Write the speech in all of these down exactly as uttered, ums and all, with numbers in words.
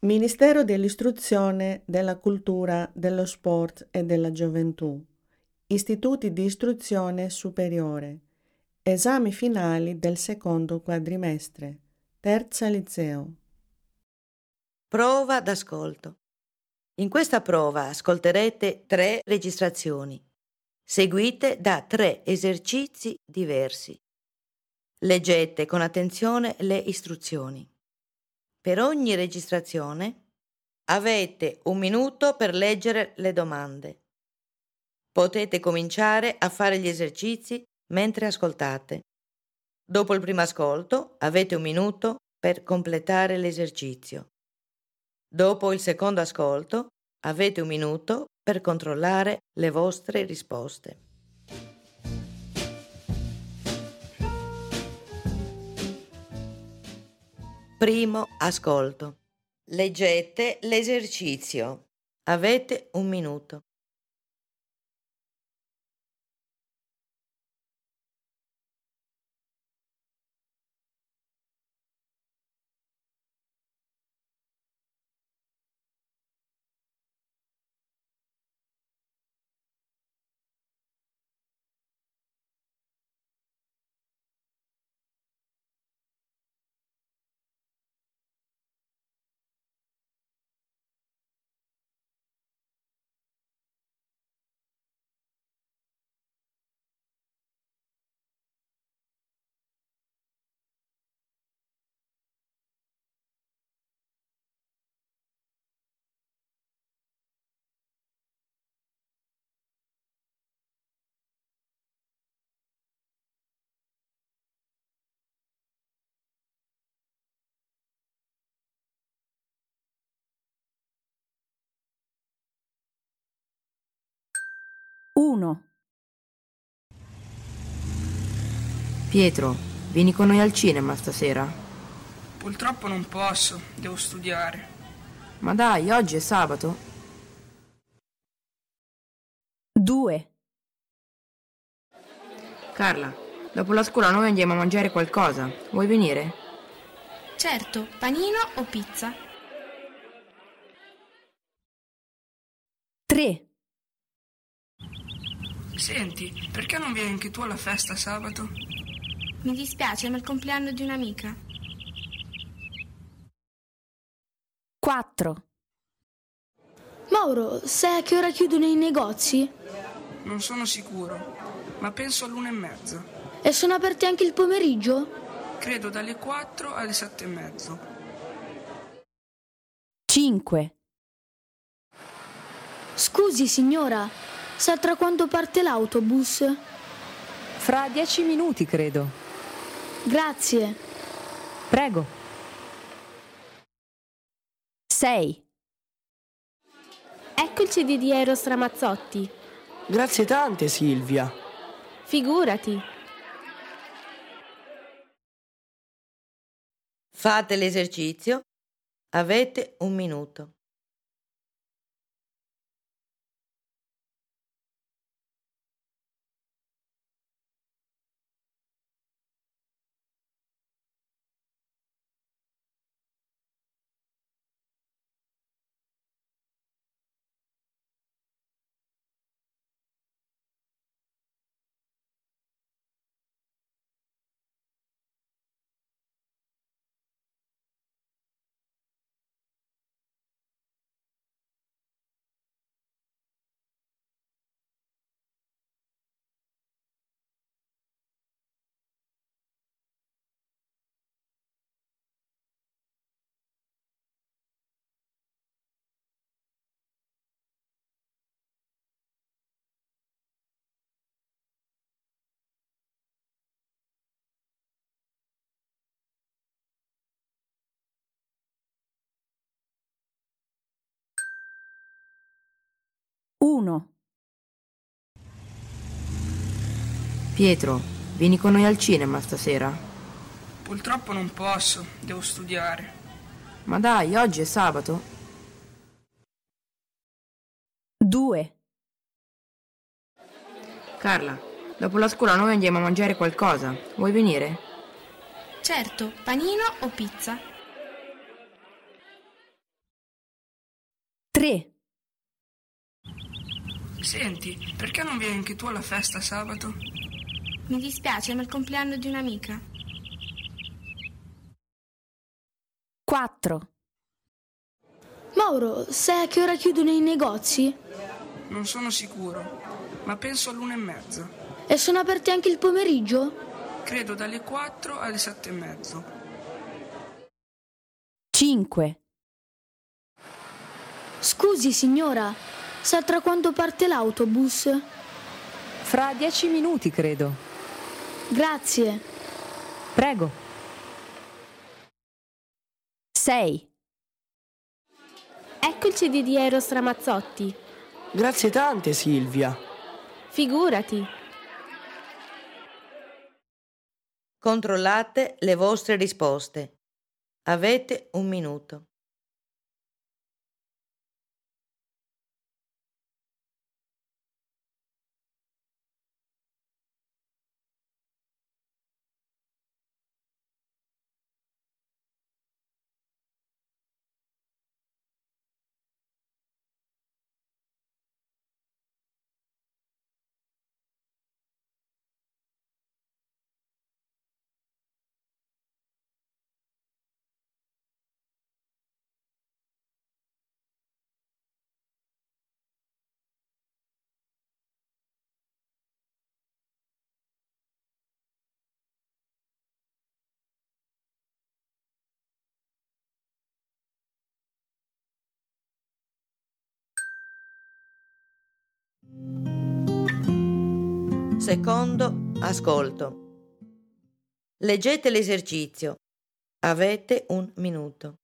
Ministero dell'Istruzione, della Cultura, dello Sport e della Gioventù. Istituti di istruzione superiore. Esami finali del secondo quadrimestre. Terza liceo. Prova d'ascolto. In questa prova ascolterete tre registrazioni, seguite da tre esercizi diversi. Leggete con attenzione le istruzioni. Per ogni registrazione avete un minuto per leggere le domande. Potete cominciare a fare gli esercizi mentre ascoltate. Dopo il primo ascolto avete un minuto per completare l'esercizio. Dopo il secondo ascolto avete un minuto per controllare le vostre risposte. Primo ascolto. Leggete l'esercizio. Avete un minuto. uno. Pietro, vieni con noi al cinema stasera? Purtroppo non posso, devo studiare. Ma dai, oggi è sabato. due. Carla, dopo la scuola noi andiamo a mangiare qualcosa. Vuoi venire? Certo, panino o pizza? tre. Senti, perché non vieni anche tu alla festa sabato? Mi dispiace, ma è il compleanno di un'amica. quattro. Mauro, sai a che ora chiudono i negozi? Non sono sicuro, ma penso all'una e mezza. E sono aperti anche il pomeriggio? Credo dalle quattro alle sette e mezzo. cinque. Scusi signora, sa tra quanto parte l'autobus? Fra dieci minuti, credo. Grazie. Prego. sei. Ecco il C D di Eros Ramazzotti. Grazie tante, Silvia. Figurati. Fate l'esercizio. Avete un minuto. uno. Pietro, vieni con noi al cinema stasera? Purtroppo non posso, devo studiare. Ma dai, oggi è sabato. due. Carla, dopo la scuola noi andiamo a mangiare qualcosa. Vuoi venire? Certo, panino o pizza? tre. Senti, perché non vieni anche tu alla festa sabato? Mi dispiace, ma è il compleanno di un'amica. quattro. Mauro, sai a che ora chiudono i negozi? Non sono sicuro, ma penso all'una e mezza. E sono aperti anche il pomeriggio? Credo dalle quattro alle sette e mezzo. cinque. Scusi, signora, sa tra quanto parte l'autobus? Fra dieci minuti, credo. Grazie. Prego. sei. Ecco il C D di Eros Ramazzotti. Grazie tante, Silvia. Figurati. Controllate le vostre risposte. Avete un minuto. Secondo ascolto. Leggete l'esercizio. Avete un minuto.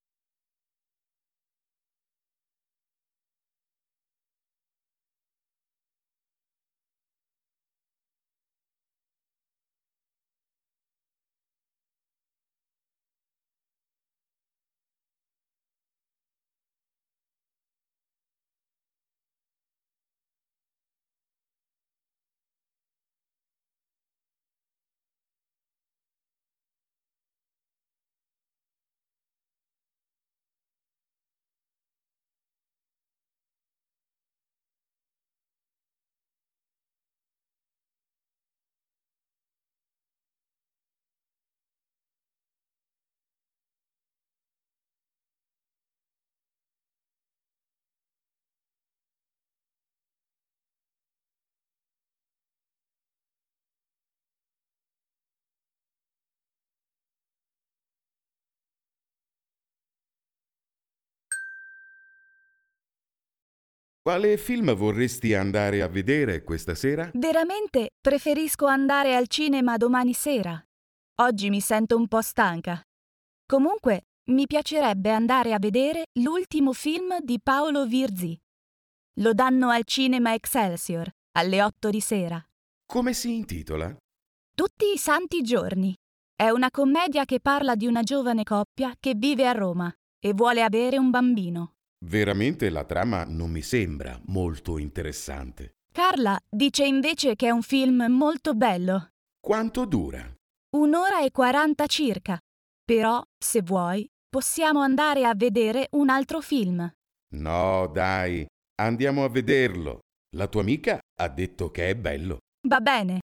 Quale film vorresti andare a vedere questa sera? Veramente preferisco andare al cinema domani sera. Oggi mi sento un po' stanca. Comunque, mi piacerebbe andare a vedere l'ultimo film di Paolo Virzì. Lo danno al cinema Excelsior alle otto di sera. Come si intitola? Tutti i santi giorni. È una commedia che parla di una giovane coppia che vive a Roma e vuole avere un bambino. Veramente la trama non mi sembra molto interessante. Carla dice invece che è un film molto bello. Quanto dura? Un'ora e quaranta circa. Però, se vuoi, possiamo andare a vedere un altro film. No, dai, andiamo a vederlo. La tua amica ha detto che è bello. Va bene.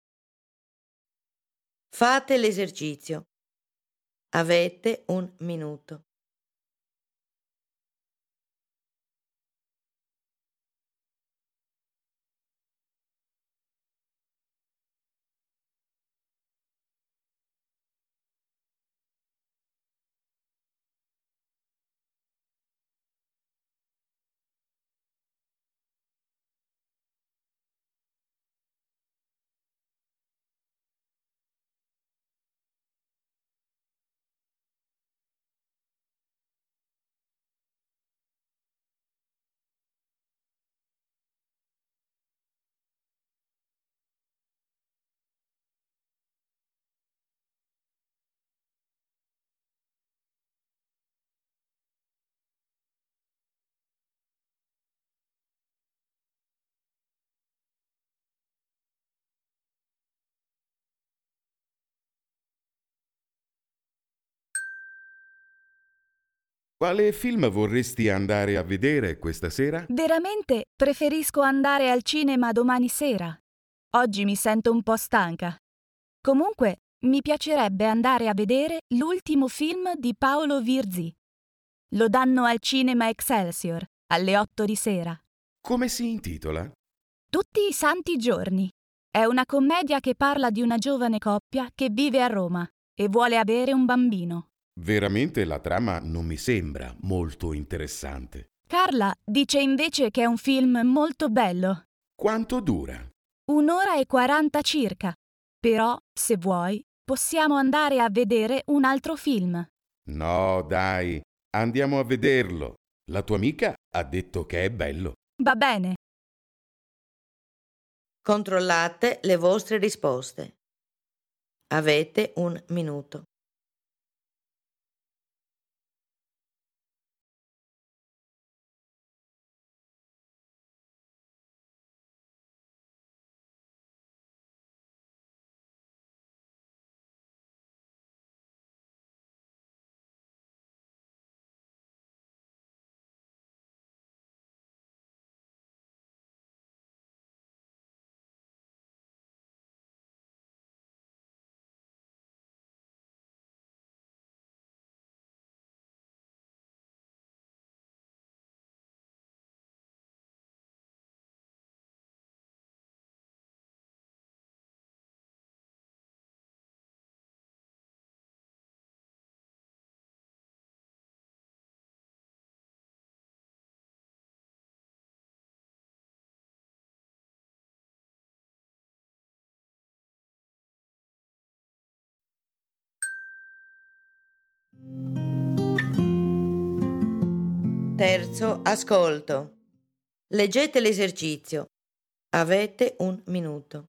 Fate l'esercizio. Avete un minuto. Quale film vorresti andare a vedere questa sera? Veramente preferisco andare al cinema domani sera. Oggi mi sento un po' stanca. Comunque, mi piacerebbe andare a vedere l'ultimo film di Paolo Virzì. Lo danno al cinema Excelsior alle otto di sera. Come si intitola? Tutti i santi giorni. È una commedia che parla di una giovane coppia che vive a Roma e vuole avere un bambino. Veramente la trama non mi sembra molto interessante. Carla dice invece che è un film molto bello. Quanto dura? Un'ora e quaranta circa. Però, se vuoi, possiamo andare a vedere un altro film. No, dai, andiamo a vederlo. La tua amica ha detto che è bello. Va bene. Controllate le vostre risposte. Avete un minuto. Terzo ascolto. Leggete l'esercizio. Avete un minuto.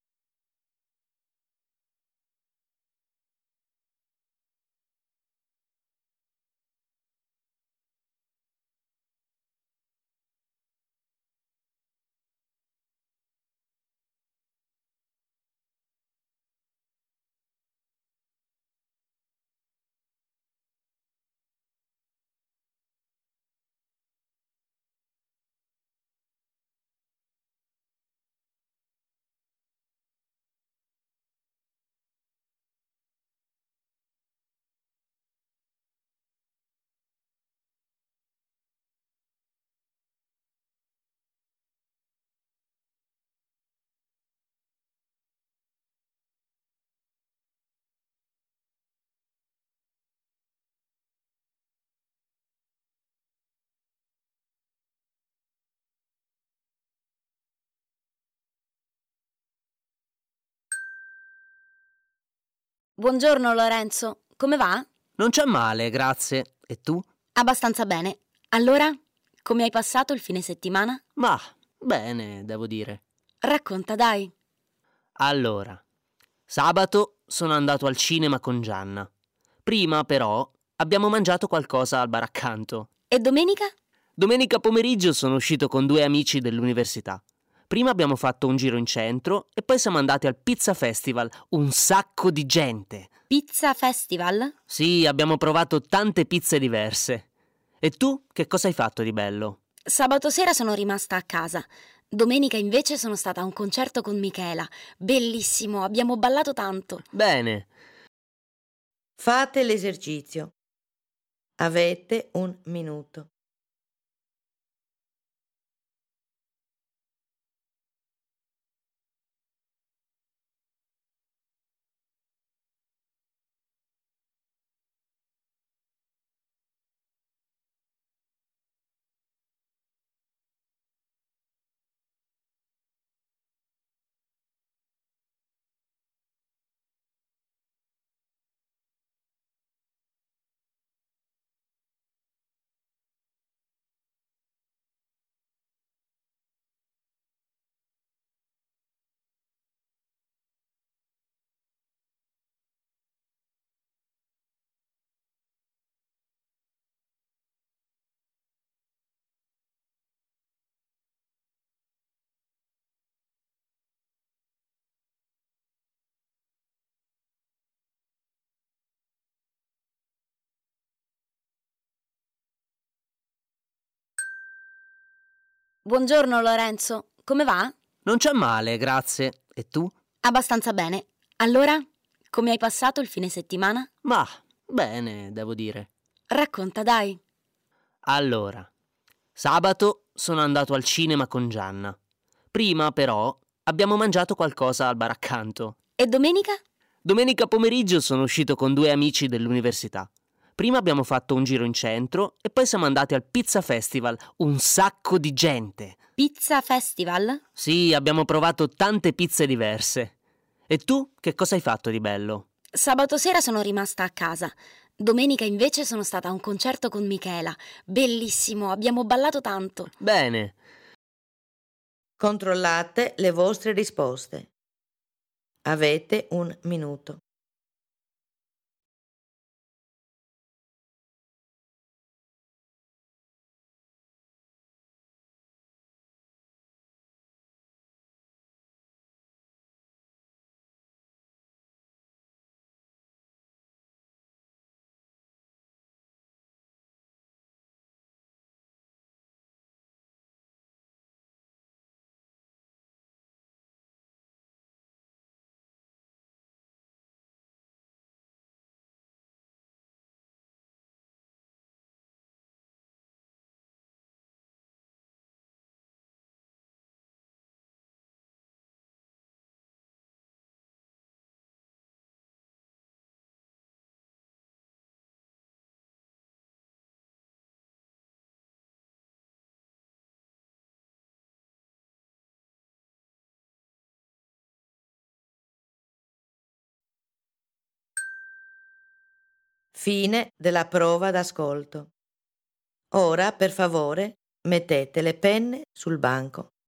Buongiorno Lorenzo, come va? Non c'è male, grazie. E tu? Abbastanza bene. Allora, come hai passato il fine settimana? Ma, bene, devo dire. Racconta, dai. Allora, sabato sono andato al cinema con Gianna. Prima, però, abbiamo mangiato qualcosa al bar accanto. E domenica? Domenica pomeriggio sono uscito con due amici dell'università. Prima abbiamo fatto un giro in centro e poi siamo andati al Pizza Festival. Un sacco di gente. Pizza Festival? Sì, abbiamo provato tante pizze diverse. E tu, che cosa hai fatto di bello? Sabato sera sono rimasta a casa. Domenica invece sono stata a un concerto con Michela. Bellissimo, abbiamo ballato tanto. Bene. Fate l'esercizio. Avete un minuto. Buongiorno Lorenzo, come va? Non c'è male, grazie. E tu? Abbastanza bene. Allora, come hai passato il fine settimana? Ma, bene, devo dire. Racconta, dai. Allora, sabato sono andato al cinema con Gianna. Prima, però, abbiamo mangiato qualcosa al bar accanto. E domenica? Domenica pomeriggio sono uscito con due amici dell'università. Prima abbiamo fatto un giro in centro e poi siamo andati al Pizza Festival. Un sacco di gente. Pizza Festival? Sì, abbiamo provato tante pizze diverse. E tu, che cosa hai fatto di bello? Sabato sera sono rimasta a casa. Domenica invece sono stata a un concerto con Michela. Bellissimo, abbiamo ballato tanto. Bene. Controllate le vostre risposte. Avete un minuto. Fine della prova d'ascolto. Ora, per favore, mettete le penne sul banco.